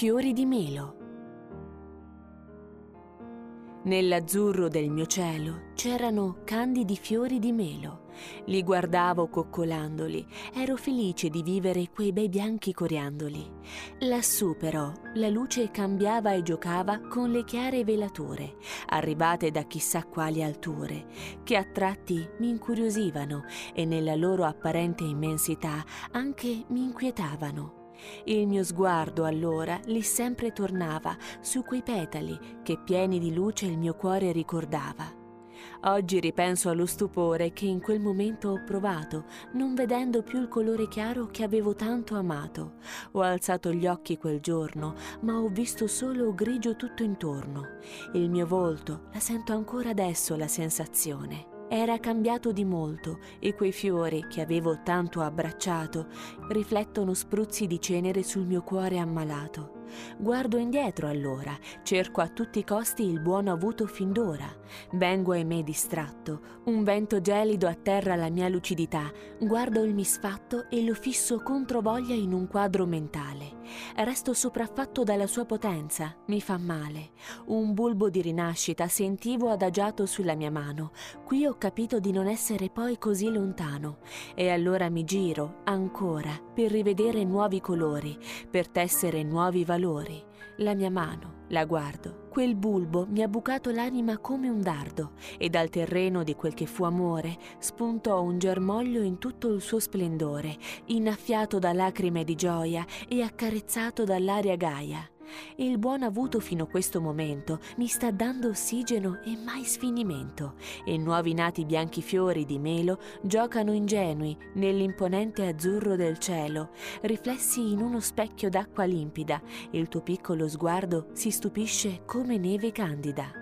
fiori di melo. Nell'azzurro del mio cielo c'erano candidi fiori di melo. Li guardavo coccolandoli, ero felice di vivere quei bei bianchi coriandoli. Lassù però la luce cambiava e giocava con le chiare velature, arrivate da chissà quali alture, che a tratti mi incuriosivano e nella loro apparente immensità anche mi inquietavano. Il mio sguardo allora lì sempre tornava su quei petali che pieni di luce il mio cuore ricordava. Oggi ripenso allo stupore che in quel momento ho provato, non vedendo più il colore chiaro che avevo tanto amato. Ho alzato gli occhi quel giorno, ma ho visto solo grigio tutto intorno. Il mio volto, la sento ancora adesso la sensazione. Era cambiato di molto e quei fiori che avevo tanto abbracciato riflettono spruzzi di cenere sul mio cuore ammalato. Guardo indietro allora, cerco a tutti i costi il buono avuto fin d'ora. Vengo ahimè distratto, un vento gelido atterra la mia lucidità, guardo il misfatto e lo fisso controvoglia in un quadro mentale. Resto sopraffatto dalla sua potenza, mi fa male. Un bulbo di rinascita sentivo adagiato sulla mia mano. Qui ho capito di non essere poi così lontano e allora mi giro ancora per rivedere nuovi colori, per tessere nuovi valori. La mia mano, la guardo, quel bulbo mi ha bucato l'anima come un dardo e dal terreno di quel che fu amore spuntò un germoglio in tutto il suo splendore, innaffiato da lacrime di gioia e accarezzato dall'aria gaia. Il buon avuto fino a questo momento mi sta dando ossigeno e mai sfinimento, e nuovi nati bianchi fiori di melo giocano ingenui nell'imponente azzurro del cielo, riflessi in uno specchio d'acqua limpida. Il tuo piccolo sguardo si stupisce come neve candida.